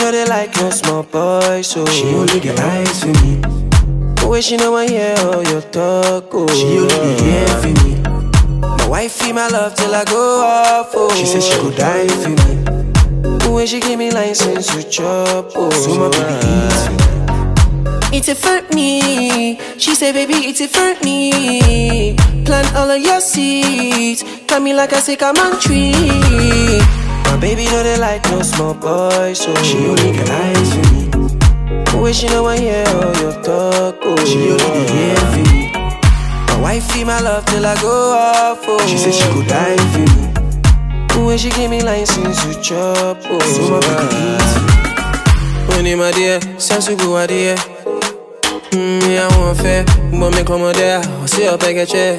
know they like no small boy, so she only get eyes for me. Way she know I hear all your talk, oh. She only be here for me. My wifey, my love till I go off, oh. She said she go die for me. When she give me license to chop, oh. So my baby eats me. It's it for me. She say, baby, it's it for me. Plant all of your seeds. Got me like I say, come on tree. My baby know they like no small boy, so she only get eyes for me. Way she know I hear all your talk, oh. She only be here for me. My wifey, my love till I go off, oh. She said she go die for me. When she give me license to chop, oh. So my baby eats me. When in my dear, sense to go out here. I want fair, but me come there. I'll see her back at check.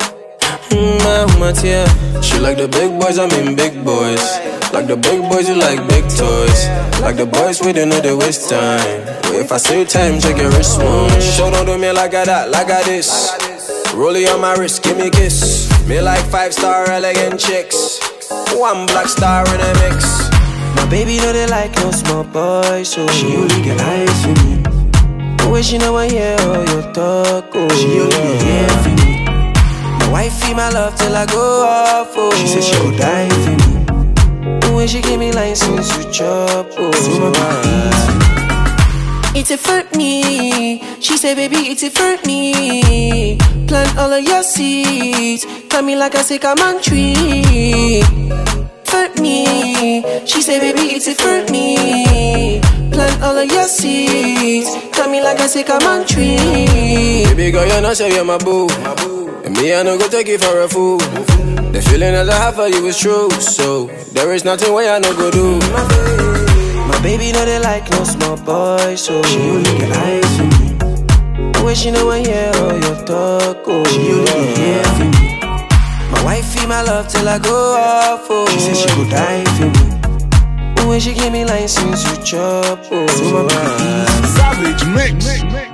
My tear. She like the big boys, I mean big boys. Like the big boys, you like big toys. Like the boys, we don't know they waste time. But if I say time, check your wrist one. Show don't do me like I that, like I this. Rollie on my wrist, give me a kiss. Me like 5-star elegant chicks. One black star in a mix. My baby know they like no small boy, so she only get eyes for me. Way she know I hear all your talk, oh. She only be here for me. My wifey, my love till I go off, oh. She said she go die for me. When she give me license to chop, oh. So my baby eats me. It's it for me. She say, baby, it's it for me. Plant all of your seeds. Got me like I say, come on tree. For me. She say, baby, it's it for me. Plant all of your seeds. Got me like I say, come on tree. Baby girl, you know say you're my boo. And me, I no go take you for a fool. The feeling that I have for you is true. So there is nothing way I no go do. My baby know they like no small boy, so she only get eyes for me. Way she know I hear all your talk, oh. She only be here for me. My wifey, my love till I go off, oh. She said she go die for me. When she give me license to chop, oh. So my baby eats me. Savage Mix.